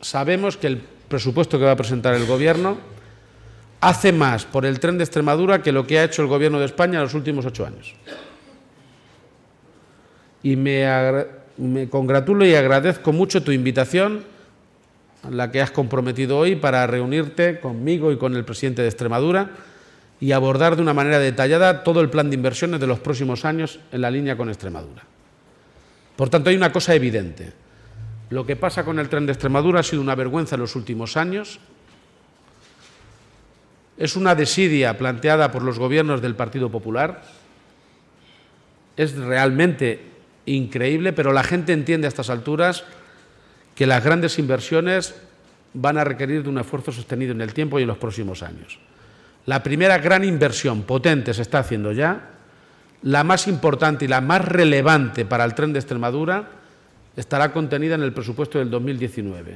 sabemos que el presupuesto que va a presentar el Gobierno hace más por el tren de Extremadura que lo que ha hecho el Gobierno de España en los últimos 8 años. Y me congratulo y agradezco mucho tu invitación, la que has comprometido hoy, para reunirte conmigo y con el presidente de Extremadura y abordar de una manera detallada todo el plan de inversiones de los próximos años en la línea con Extremadura. Por tanto, hay una cosa evidente. Lo que pasa con el tren de Extremadura ha sido una vergüenza en los últimos años. Es una desidia planteada por los gobiernos del Partido Popular. Es realmente increíble, pero la gente entiende a estas alturas que las grandes inversiones van a requerir de un esfuerzo sostenido en el tiempo y en los próximos años. La primera gran inversión potente se está haciendo ya. La más importante y la más relevante para el tren de Extremadura estará contenida en el presupuesto del 2019.